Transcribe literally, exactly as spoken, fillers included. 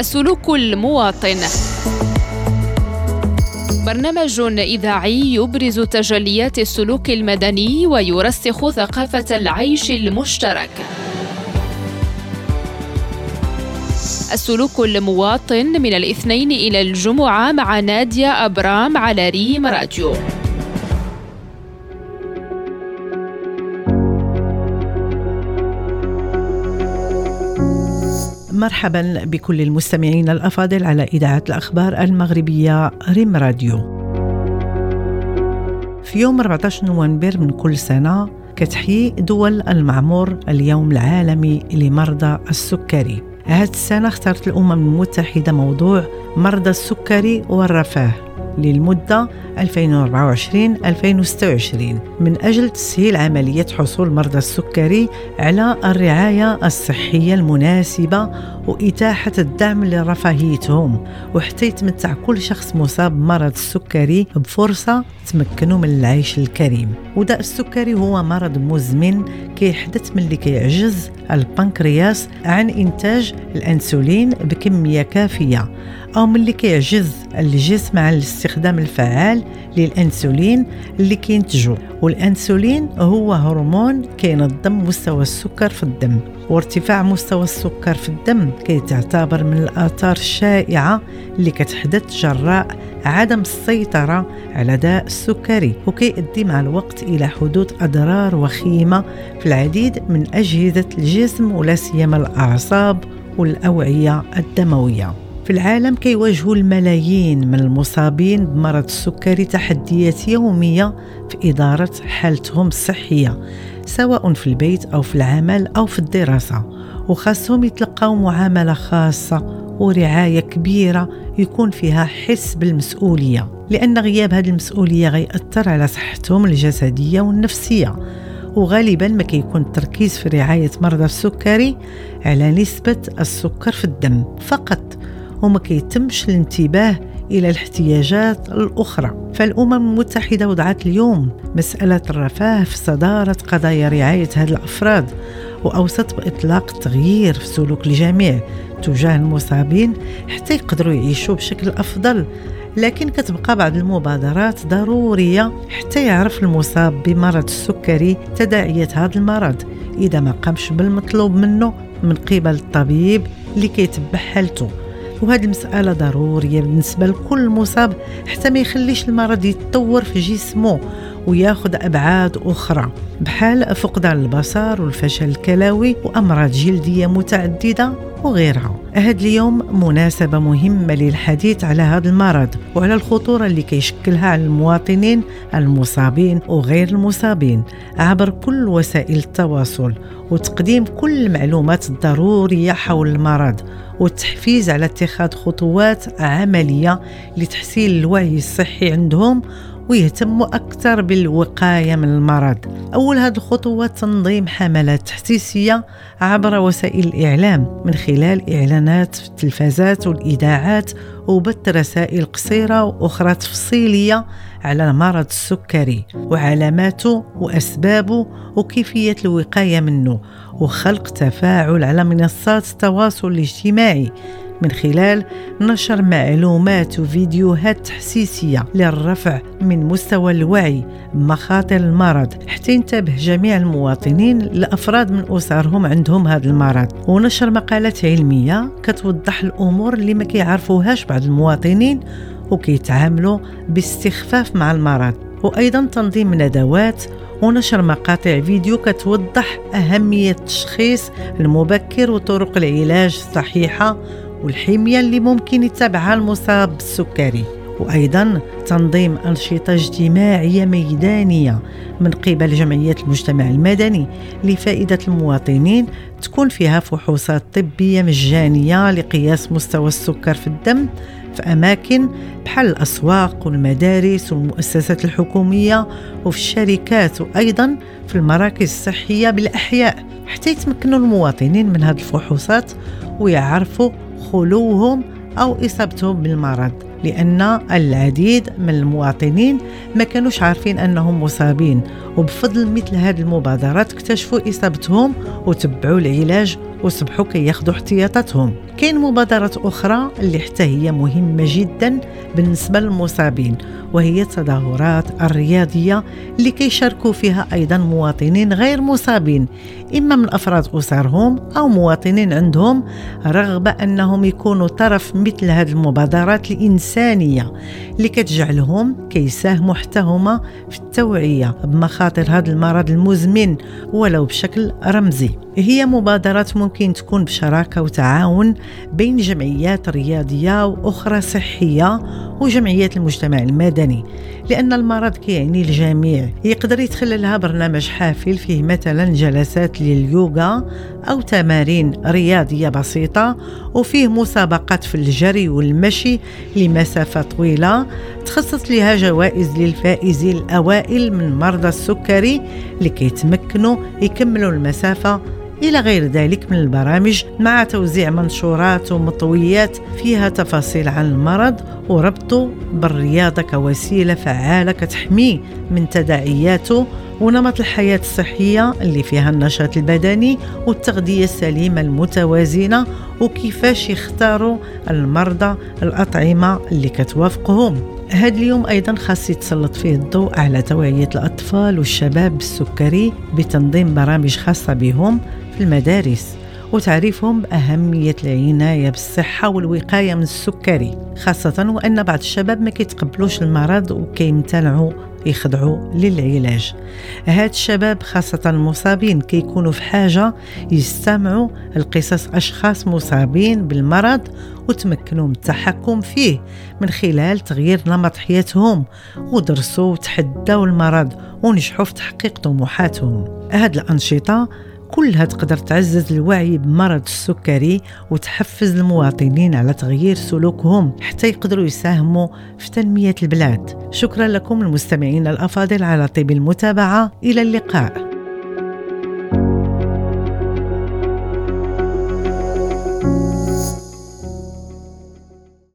السلوك المواطن، برنامج إذاعي يبرز تجليات السلوك المدني ويرسخ ثقافة العيش المشترك. السلوك المواطن من الاثنين إلى الجمعة مع نادية أبرام على ريم راديو. مرحبا بكل المستمعين الأفاضل على إذاعة الأخبار المغربية ريم راديو. في يوم أربعة عشر نوفمبر من كل سنة كتحيي دول المعمور اليوم العالمي لمرضى السكري. هذه السنة اختارت الأمم المتحدة موضوع مرضى السكري والرفاه للمدة ألفين وأربعة وعشرين ألفين وستة وعشرين من أجل تسهيل عملية حصول مرضى السكري على الرعاية الصحية المناسبة وإتاحة الدعم لرفاهيتهم، وحتى يتمتع كل شخص مصاب بمرض السكري بفرصة تمكنه من العيش الكريم. وداء السكري هو مرض مزمن كيحدث ملي كيعجز البنكرياس عن إنتاج الأنسولين بكمية كافية، أو ملي كيعجز الجسم عن الاستخدام الفعال للأنسولين اللي كينتجه. والأنسولين هو هرمون كينظم مستوى السكر في الدم، وارتفاع مستوى السكر في الدم كيتعتبر من الآثار الشائعة اللي كتحدث جراء عدم السيطرة على داء السكري، وكيؤدي مع الوقت إلى حدوث أضرار وخيمة في العديد من أجهزة الجسم ولا سيما الأعصاب والأوعية الدموية. في العالم كيواجهوا الملايين من المصابين بمرض السكري تحديات يومية في إدارة حالتهم الصحية، سواء في البيت أو في العمل أو في الدراسة، وخاصهم يتلقاو معاملة خاصة ورعاية كبيرة يكون فيها حس بالمسؤولية، لأن غياب هذه المسؤولية غيأثر على صحتهم الجسدية والنفسية. وغالبا ما كيكون التركيز في رعاية مرضى السكري على نسبة السكر في الدم فقط، وما كيتمش الانتباه إلى الاحتياجات الأخرى. فالأمم المتحدة وضعت اليوم مسألة الرفاه في صدارة قضايا رعاية هذه الأفراد، وأوصت بإطلاق التغيير في سلوك الجميع تجاه المصابين حتى يقدروا يعيشوا بشكل أفضل. لكن كتبقى بعض المبادرات ضرورية حتى يعرف المصاب بمرض السكري تداعيات هذا المرض إذا ما قامش بالمطلوب منه من قبل الطبيب اللي كيتبع حالته. وهذه المسألة ضرورية بالنسبة لكل مصاب حتى ما يخليش المرض يتطور في جسمه وياخذ أبعاد أخرى بحال فقدان البصر والفشل الكلوي وأمراض جلدية متعددة وغيرها. هذا اليوم مناسبة مهمة للحديث على هذا المرض وعلى الخطورة اللي كيشكلها على المواطنين المصابين وغير المصابين عبر كل وسائل التواصل، وتقديم كل المعلومات الضرورية حول المرض، والتحفيز على اتخاذ خطوات عملية لتحسين الوعي الصحي عندهم ويهتموا أكثر بالوقاية من المرض. أول هذه الخطوات تنظيم حملات تحسيسية عبر وسائل الإعلام من خلال إعلانات في التلفازات والإذاعات وبث رسائل قصيرة وأخرى تفصيلية على مرض السكري وعلاماته وأسبابه وكيفية الوقاية منه، وخلق تفاعل على منصات التواصل الاجتماعي من خلال نشر معلومات وفيديوهات تحسيسية للرفع من مستوى الوعي بمخاطر المرض حتى ينتبه جميع المواطنين لأفراد من أسرهم عندهم هذا المرض، ونشر مقالات علمية كتوضح الأمور اللي ما كيعرفوهاش بعض المواطنين وكيتعاملوا باستخفاف مع المرض. وأيضا تنظيم ندوات ونشر مقاطع فيديو كتوضح أهمية التشخيص المبكر وطرق العلاج الصحيحة والحمية اللي ممكن يتبعها المصاب بالسكري. وأيضا تنظيم أنشطة اجتماعية ميدانية من قبل جمعيات المجتمع المدني لفائدة المواطنين، تكون فيها فحوصات طبية مجانية لقياس مستوى السكر في الدم في أماكن بحال الأسواق والمدارس والمؤسسات الحكومية وفي الشركات، وأيضا في المراكز الصحية بالأحياء حتى يتمكنوا المواطنين من هذه الفحوصات ويعرفوا خلوهم أو إصابتهم بالمرض، لأن العديد من المواطنين ما كانوش عارفين أنهم مصابين، وبفضل مثل هذه المبادرات اكتشفوا إصابتهم وتبعوا العلاج وصبحوا كياخدوا احتياطاتهم. كاين مبادرات أخرى اللي حتى هي مهمة جدا بالنسبة للمصابين، وهي التظاهرات الرياضية اللي كيشاركوا فيها أيضا مواطنين غير مصابين، إما من أفراد أسرهم أو مواطنين عندهم رغبة أنهم يكونوا طرف مثل هذه المبادرات الإنسانية اللي كتجعلهم كيساهموا حتى هما في التوعية بمخاطر هذا المرض المزمن ولو بشكل رمزي. هي مبادرات ممكن تكون بشراكة وتعاون بين جمعيات رياضية وأخرى صحية وجمعيات المجتمع المدني، لأن المرض كيعني الجميع. يقدر يدخل لها برنامج حافل فيه مثلا جلسات لليوغا أو تمارين رياضية بسيطة، وفيه مسابقات في الجري والمشي لمسافة طويلة تخصص لها جوائز للفائزين الأوائل من مرضى السكري اللي كيتمكنوا يكملوا المسافة، إلى غير ذلك من البرامج، مع توزيع منشورات ومطويات فيها تفاصيل عن المرض وربطه بالرياضة كوسيلة فعالة كتحميه من تداعياته ونمط الحياة الصحية اللي فيها النشاط البدني والتغذية السليمة المتوازنة، وكيفاش يختاروا المرضى الأطعمة اللي كتوافقهم. هذا اليوم أيضا خاص يتسلط فيه الضوء على توعية الأطفال والشباب بالسكري بتنظيم برامج خاصة بهم في المدارس وتعريفهم بأهمية العناية بالصحة والوقاية من السكري، خاصة وأن بعض الشباب ما كيتقبلوش المرض وكيمتنعوا يخضعوا للعلاج. هاد الشباب خاصة المصابين كيكونوا في حاجة يستمعوا لقصص أشخاص مصابين بالمرض وتمكنوا من التحكم فيه من خلال تغيير نمط حياتهم، ودرسوا وتحدوا المرض ونجحوا في تحقيق طموحاتهم. هاد الأنشطة كلها تقدر تعزز الوعي بمرض السكري وتحفز المواطنين على تغيير سلوكهم حتى يقدروا يساهموا في تنمية البلاد. شكرا لكم المستمعين الأفاضل على طيب المتابعة، إلى اللقاء.